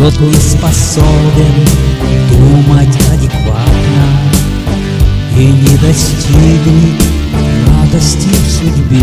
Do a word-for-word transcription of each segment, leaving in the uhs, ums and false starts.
тот не способен думать адекватно и не достигнет радости в судьбе,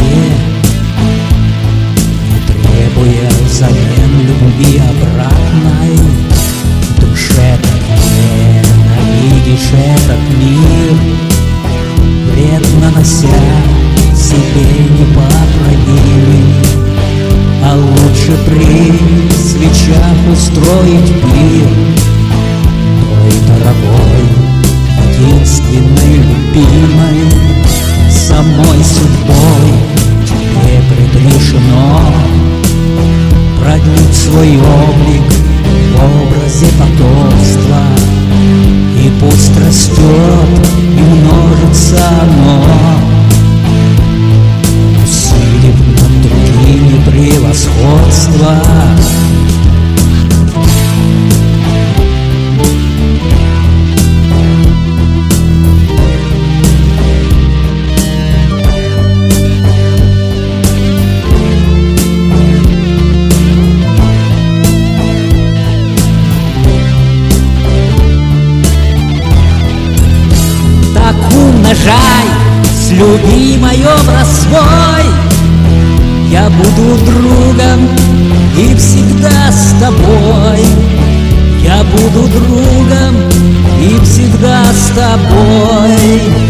не требуя взамен любви обратной. В душе ты ненавидишь этот мир, вред нанося себе непоправимый. А лучше при свечах устроить пир той дорогой, единственной, любимой, самой судьбой тебе предрешено продлить свой облик в образе потомства. И пусть растет и множится оно, усилив над другими превосходство. Так умножай с любимой образ свой, я буду другом и всегда с тобой. Я буду другом и всегда с тобой.